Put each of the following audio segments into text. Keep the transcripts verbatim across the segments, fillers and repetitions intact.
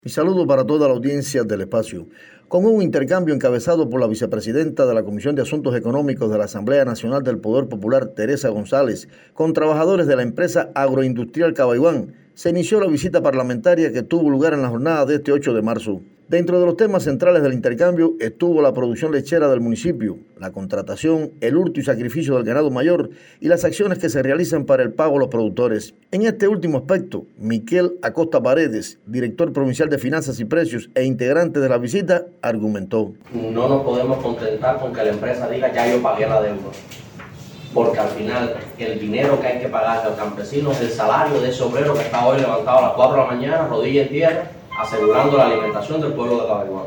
Mi saludo para toda la audiencia del espacio. Con un intercambio encabezado por la vicepresidenta de la Comisión de Asuntos Económicos de la Asamblea Nacional del Poder Popular, Teresa González, con trabajadores de la empresa agroindustrial Cabaiguán, se inició la visita parlamentaria que tuvo lugar en la jornada de este ocho de marzo. Dentro de los temas centrales del intercambio estuvo la producción lechera del municipio, la contratación, el hurto y sacrificio del ganado mayor y las acciones que se realizan para el pago a los productores. En este último aspecto, Miquel Acosta Paredes, director provincial de Finanzas y Precios e integrante de la visita, argumentó. No nos podemos contentar con que la empresa diga ya yo pagué la deuda, porque al final el dinero que hay que pagar al campesino es el salario de ese obrero que está hoy levantado a las cuatro de la mañana, rodilla en tierra, asegurando la alimentación del pueblo de Cabaiguán.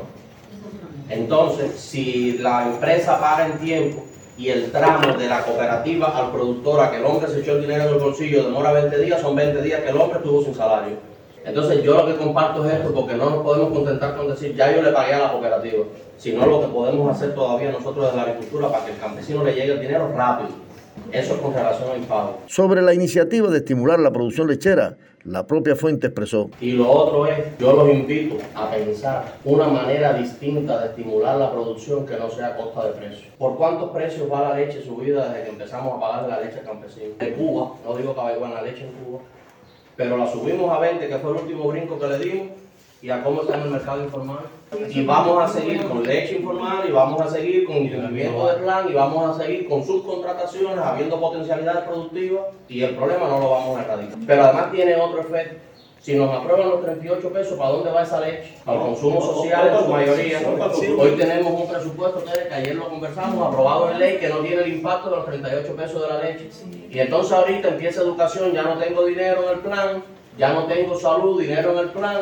Entonces, si la empresa paga en tiempo y el tramo de la cooperativa al productor a que el hombre se echó el dinero en el bolsillo demora veinte días, son veinte días que el hombre estuvo sin salario. Entonces yo lo que comparto es esto, porque no nos podemos contentar con decir ya yo le pagué a la cooperativa, sino lo que podemos hacer todavía nosotros desde la agricultura para que el campesino le llegue el dinero rápido. Eso es con relación al pago. Sobre la iniciativa de estimular la producción lechera, la propia fuente expresó. Y lo otro es, yo los invito a pensar una manera distinta de estimular la producción que no sea a costa de precios. ¿Por cuántos precios va la leche subida desde que empezamos a pagar la leche al campesino? De Cuba, no digo Cabaiguán, la leche en Cuba, pero la subimos a veinte, que fue el último brinco que le dimos, y a cómo está en el mercado informal. Y vamos a seguir con leche informal, y vamos a seguir con incumplimiento de plan, y vamos a seguir con subcontrataciones, habiendo potencialidades productivas, y el problema no lo vamos a erradicar. Pero además tiene otro efecto. Si nos aprueban los treinta y ocho pesos, ¿para dónde va esa leche? Al consumo social en su mayoría. Hoy tenemos un presupuesto que ayer lo conversamos, aprobado en ley, que no tiene el impacto de los treinta y ocho pesos de la leche. Y entonces ahorita empieza educación, ya no tengo dinero en el plan, ya no tengo salud, dinero en el plan,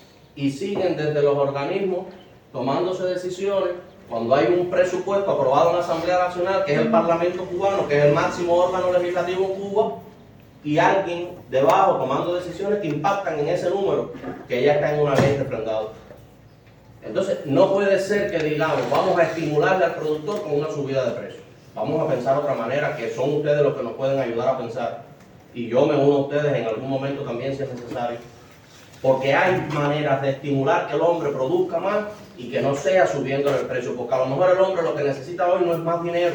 y siguen desde los organismos tomándose decisiones cuando hay un presupuesto aprobado en la Asamblea Nacional, que es el Parlamento cubano, que es el máximo órgano legislativo en Cuba, y alguien debajo tomando decisiones que impactan en ese número que ya está en una ley refrendada. Entonces no puede ser que digamos vamos a estimularle al productor con una subida de precios. Vamos a pensar de otra manera, que son ustedes los que nos pueden ayudar a pensar, y yo me uno a ustedes en algún momento también si es necesario, porque hay maneras de estimular que el hombre produzca más y que no sea subiéndole el precio, porque a lo mejor el hombre lo que necesita hoy no es más dinero,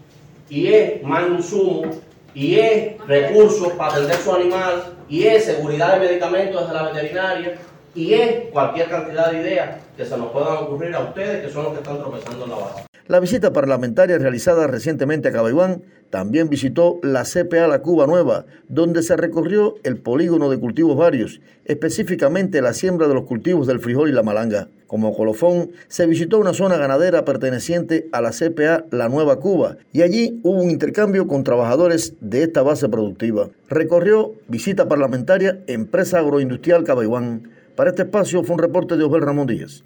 y es más insumo, y es recursos para atender su animal, y es seguridad de medicamentos desde la veterinaria, y es cualquier cantidad de ideas que se nos puedan ocurrir a ustedes, que son los que están tropezando en la baja. La visita parlamentaria realizada recientemente a Cabaiguán también visitó la C P A La Cuba Nueva, donde se recorrió el polígono de cultivos varios, específicamente la siembra de los cultivos del frijol y la malanga. Como colofón, se visitó una zona ganadera perteneciente a la C P A La Nueva Cuba y allí hubo un intercambio con trabajadores de esta base productiva. Recorrió visita parlamentaria Empresa Agroindustrial Cabaiguán. Para este espacio fue un reporte de Osbel Ramón Díaz.